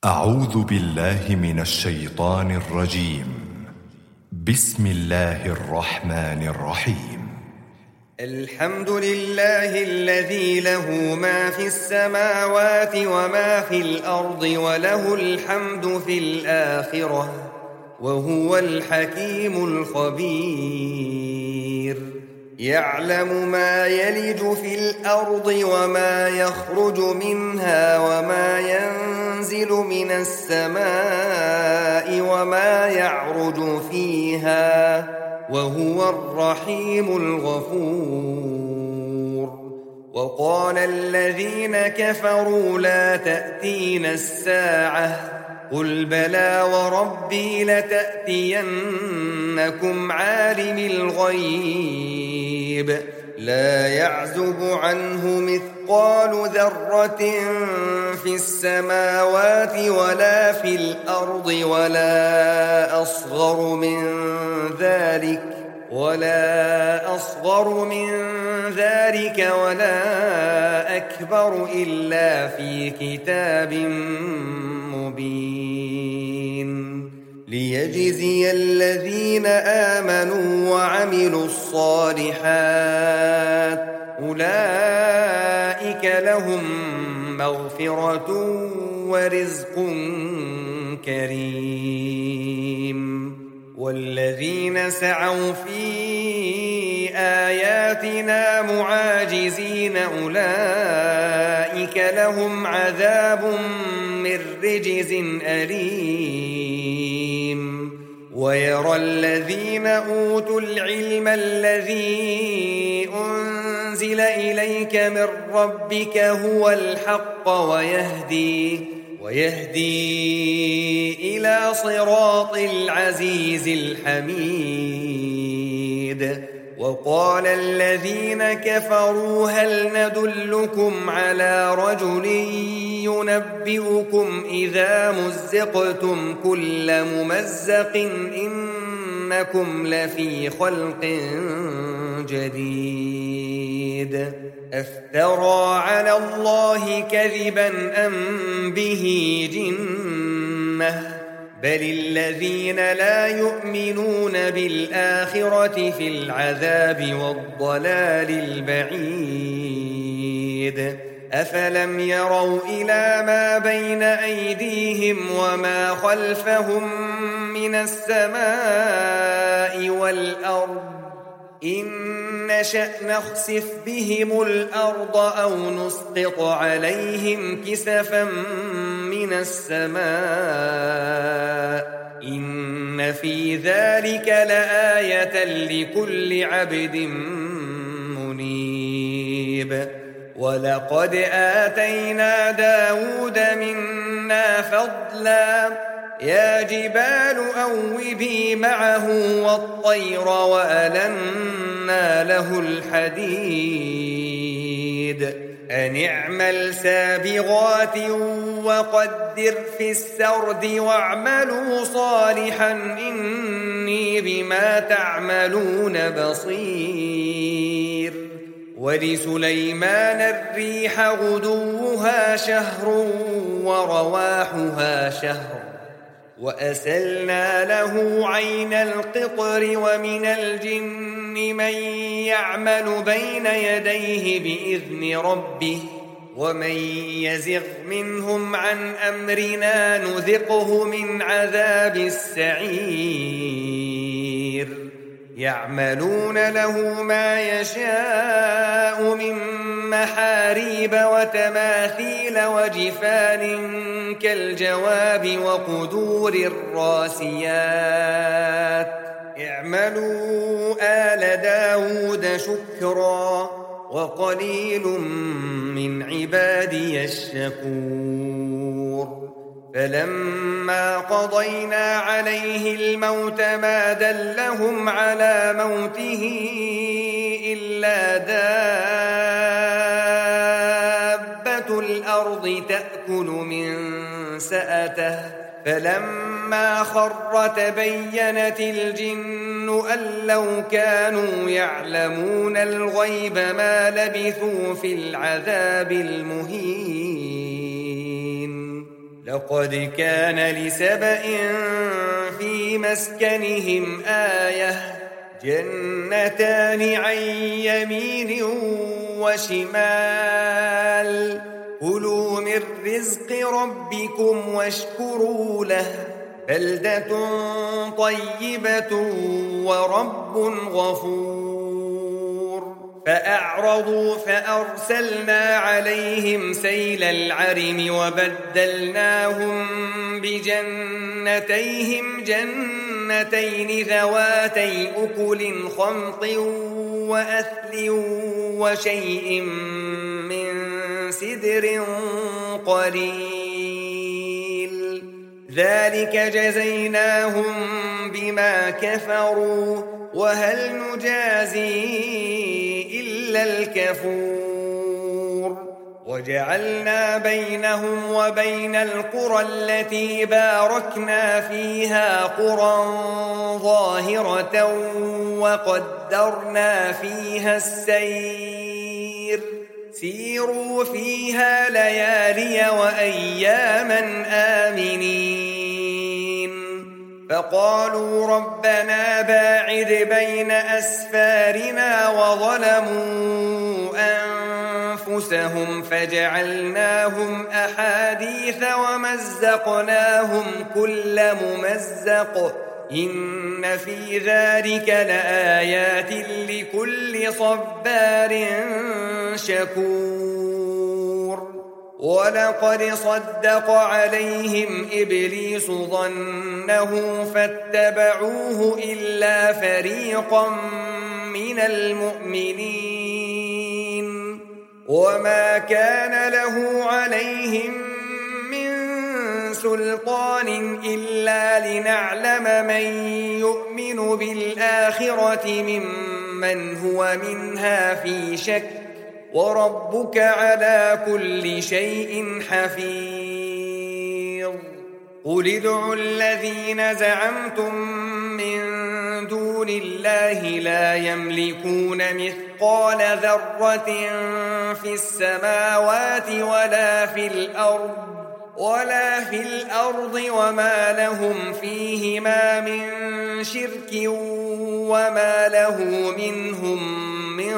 أعوذ بالله من الشيطان الرجيم. بسم الله الرحمن الرحيم. الحمد لله الذي له ما في السماوات وما في الأرض وله الحمد في الآخرة وهو الحكيم الخبير. يعلم ما يلج في الأرض وما يخرج منها وما ينزل من السماء وما يعرج فيها وهو الرحيم الغفور. وقال الذين كفروا لا تأتينا الساعة قل بلى وربي لتأتينكم عالم الغيب لا يعزب عنه مثقال ذرة في السماوات ولا في الأرض ولا أصغر من ذلك ولا أكبر إلا في كتاب مبين. ليجزي الذين آمنوا وعملوا الصالحات أولئك لهم مغفرة ورزق كريم. والذين سعوا في آياتنا معاجزين أولئك لهم عذاب من رجز أليم. ويرى الذين أوتوا العلم الذي أنزل إليك من ربك هو الحق ويهدي إلى صراط العزيز الحميد. وقال الذين كفروا هل ندلكم على رجل ينبئكم إذا مزقتم كل ممزق إنكم لفي خلق جديد. أفترى على الله كذبا أم به جنة بل الذين لا يؤمنون بالآخرة في العذاب والضلال البعيد. أفلم يروا إلى ما بين أيديهم وما خلفهم من السماء والأرض إن نشأ نخسف بهم الأرض أو نسقط عليهم كسفا من السماء إن في ذلك لآية لكل عبد منيب. ولقد آتينا داود منا فضلا يا جبال أوبي معه والطير وألنا له الحديد أن اعمل سابغات وقدر في السرد واعملوا صالحا إني بما تعملون بصير. ولسليمان الريح غدوها شهر ورواحها شهر وأسلنا له عين القطر ومن الجن من يعمل بين يديه بإذن ربه ومن يزغ منهم عن أمرنا نذقه من عذاب السعير. يعملون له ما يشاء من محاريب وتماثيل وجفان كالجواب وقدور الراسيات اعملوا آل داود شكرا وقليل من عبادي الشكور. فلما قضينا عليه الموت ما دلهم على موته إلا دابة الأرض تأكل من سأته فلما خر تبينت الجن أن لو كانوا يعلمون الغيب ما لبثوا في العذاب المهين. لقد كان لسبإ في مسكنهم آية جنتان عن يمين وشمال كلوا من رزق ربكم واشكروا له بلدة طيبة ورب غفور فأعرضوا فأرسلنا عليهم سيل العرم وبدلناهم بجنتيهم جنتين ذواتي أكل خمط وأثل وشيء من سدر قليل ذلك جزيناهم بما كفروا وهل نجازي إلا الكفور وجعلنا بينهم وبين القرى التي باركنا فيها قرى ظاهرة وقدرنا فيها السير سيروا فيها ليالي وأياما آمنين فقالوا ربنا باعد بين أسفارنا وظلموا أنفسهم فجعلناهم أحاديث ومزقناهم كل ممزق إن في ذلك لآيات لكل صبار شكور ولقد صدق عليهم إبليس ظنه فاتبعوه إلا فريقا من المؤمنين وما كان له عليهم من سلطان إلا لنعلم من يؤمن بالآخرة ممن هو منها في شك وربك على كل شيء حفيظ قل ادعوا الذين زعمتم من دون الله لا يملكون مثقال ذرة في السماوات ولا في الأرض وما لهم فيهما من شرك وما له منهم من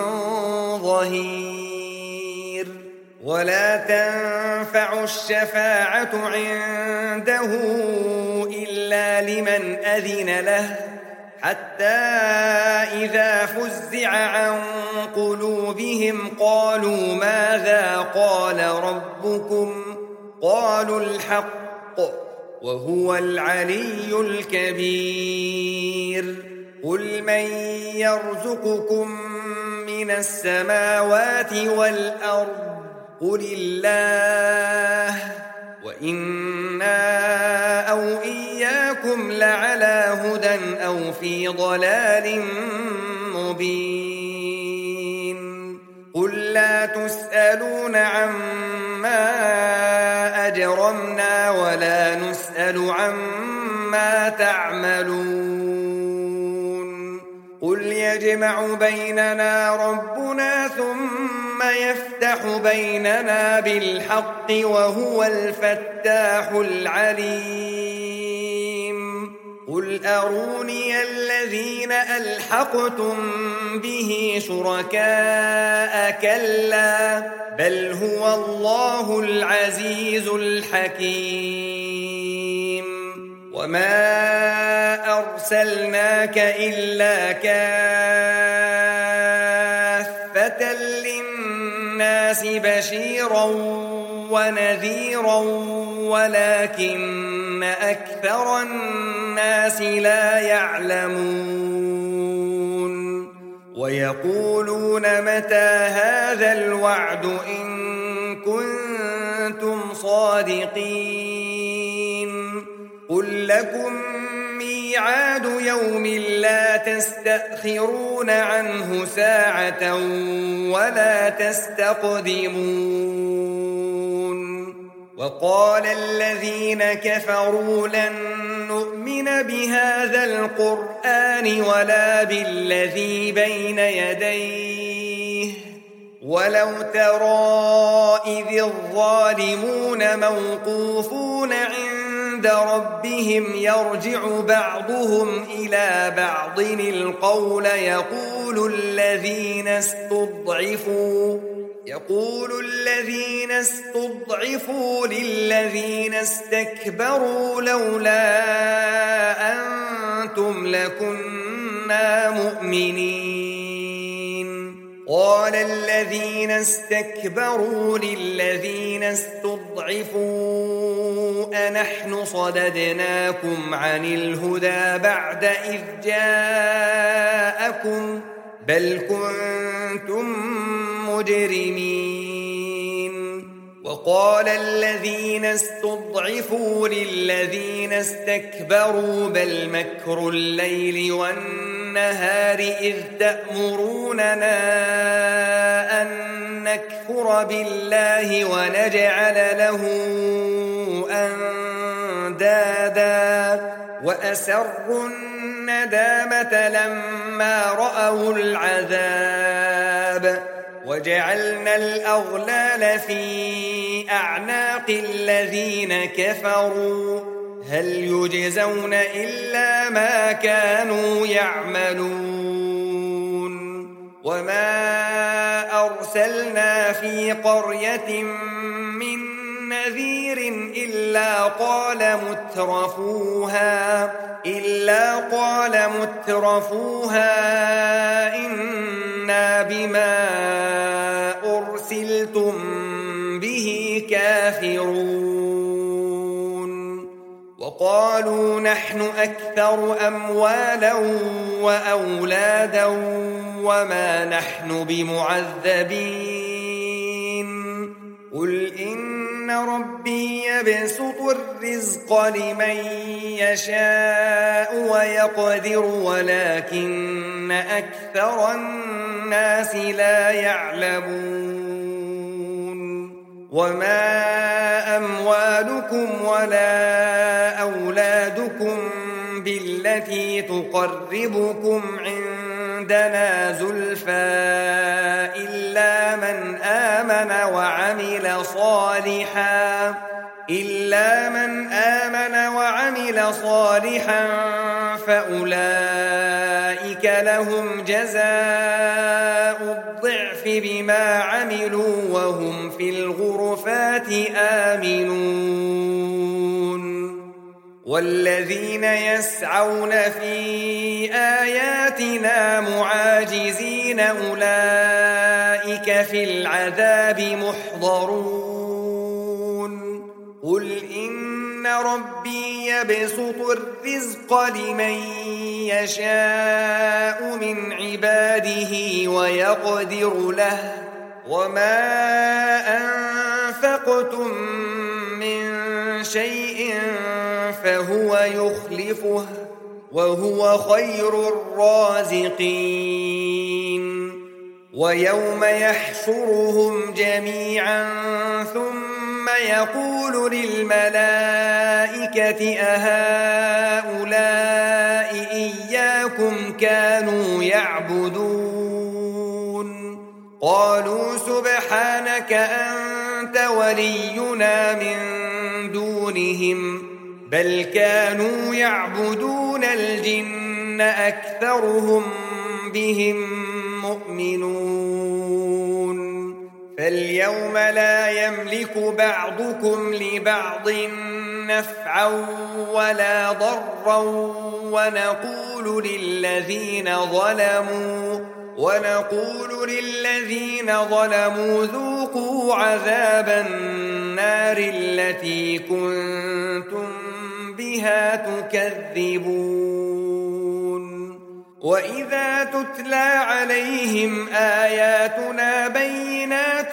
ظهير ولا تنفع الشفاعة عنده إلا لمن أذن له حتى إذا فزع عن قلوبهم قالوا ماذا قال ربكم قالوا الحق وهو العلي الكبير قل من يرزقكم من السماوات والأرض قل الله وإنا أو إياكم لعلى هدى أو في ضلال مبين قل لا تسألون عما أجرمنا ولا نسأل عما تعملون قل يجمع بيننا ربنا ثم يفتح بيننا بالحق وهو الفتاح العليم قل أروني الذين ألحقتم به شركاء كلا بل هو الله العزيز الحكيم وما أرسلناك إلا كافة للناس بشيرا ونذيرا ولكن أكثر الناس لا يعلمون ويقولون متى هذا الوعد إن كنتم صادقين قل لكم ميعاد يوم لا تستأخرون عنه ساعة ولا تستقدمون وقال الذين كفروا لن نؤمن بهذا القرآن ولا بالذي بين يديه ولو ترى إذ الظالمون موقوفون عند ربهم يرجع بعضهم إلى بعض القول يقول الذين استضعفوا للذين استكبروا لولا أنتم لكنا مؤمنين قال الذين استكبروا للذين استضعفوا أنحن صددناكم عن الهدى بعد إذ جاءكم بل كنتم مجرمين وقال الذين استضعفوا للذين استكبروا بل مكر الليل والنهار إذ تأمروننا أن نكفر بالله ونجعل له أندادا وأسروا الندامة لما رأوا العذاب وجعلنا الأغلال في أعناق الذين كفروا هل يجزون إلا ما كانوا يعملون وما أرسلنا في قرية من نذير إلا قال مترفوها إنا بما أرسلتم به كافرون وقالوا نحن أكثر أموالا وأولادا وما نحن بمعذبين قل إن ربي يبسط الرزق لمن يشاء ويقدر ولكن أكثر الناس لا يعلمون وما أموالكم ولا أولادكم بالتي تقربكم عندنا زلفى إلا من آمن وعمل صالحا فأولئك لهم جزاء الضعف بما عملوا وهم في الغرفات آمنون والذين يسعون في آياتنا معاجزين أولئك في العذاب محضرون قل إن ربي يبسط الرزق لمن يشاء من عباده ويقدر له وما أنفقتم من شيء فهو يخلفه وهو خير الرازقين ويوم يحشرهم جميعا ثم يقول للملائكة أهؤلاء إياكم كانوا يعبدون قالوا سبحانك أنت ولينا من دونهم بل كانوا يعبدون الجن أكثرهم بهم مؤمنون فاليوم لا يملك بعضكم لبعض نفعا ولا ضرا ونقول للذين ظلموا ذوقوا عذاب النار التي كنتم بها تكذبون وإذا تتلى عليهم آياتنا بينات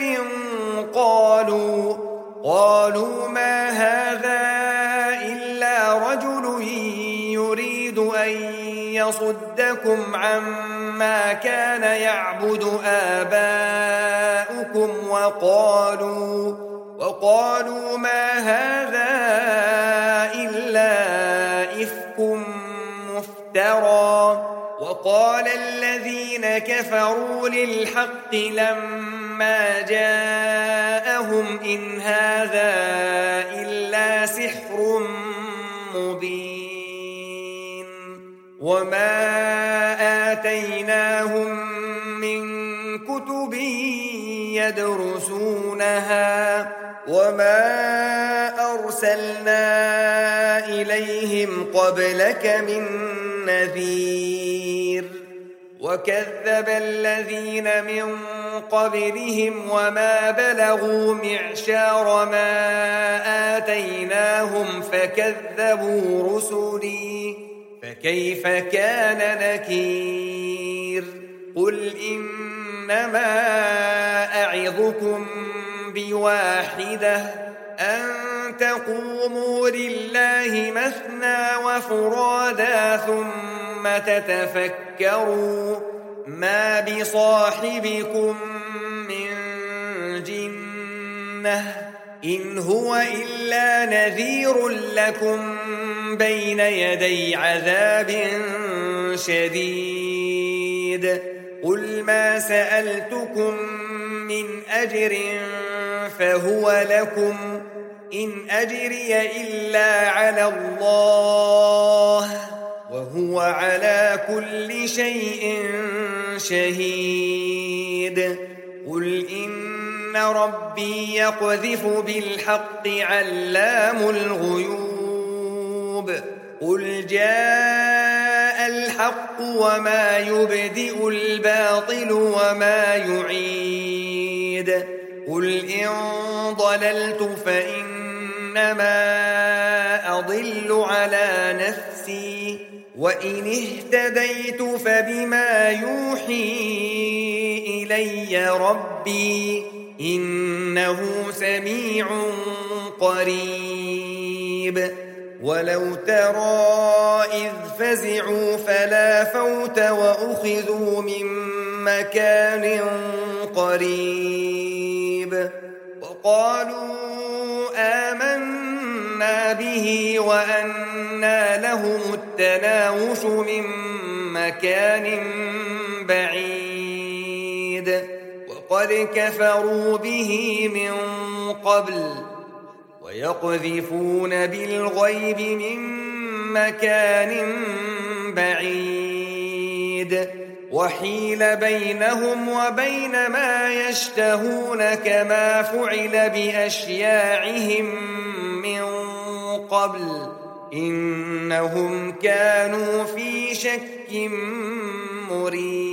قالوا ما هذا إلا رجل يريد أن يصدكم عما كان يعبد آباؤكم وقالوا ما هذا إلا إفك مفترى وقال الذين كفروا للحق لما لما جاءهم إن هذا إلا سحر مبين وما آتيناهم من كتب يدرسونها وما أرسلنا إليهم قبلك من نذير وكذب الذين من قبلهم وما بلغوا معشار ما آتيناهم فكذبوا رسلي فكيف كان نكير قل إنما أعظكم بواحدة أن تقوموا لله مثنى وفرادا ثم تتفكروا ما بصاحبكم من جنة إن هو إلا نذير لكم بين يدي عذاب شديد قل ما سألتكم من أجر فهو لكم إن أجري إلا على الله وهو على كل شيء شهيد قل إن ربي يقذف بالحق علام الغيوب قل جاء الحق وما يبدئ الباطل وما يعيد قل إن ضللت فإنما أضل على نفسي وإن اهتديت فبما يوحي إلي ربي إنه سميع قريب ولو ترى إذ فزعوا فلا فوت وأخذوا من مكان قريب وقالوا آمنا به وأنى لهم التناوش من مكان بعيد وقد كفروا به من قبل ويقذفون بالغيب من مكان بعيد وحيل بينهم وبين ما يشتهون كما فعل بأشياعهم من قبل إنهم كانوا في شك مريب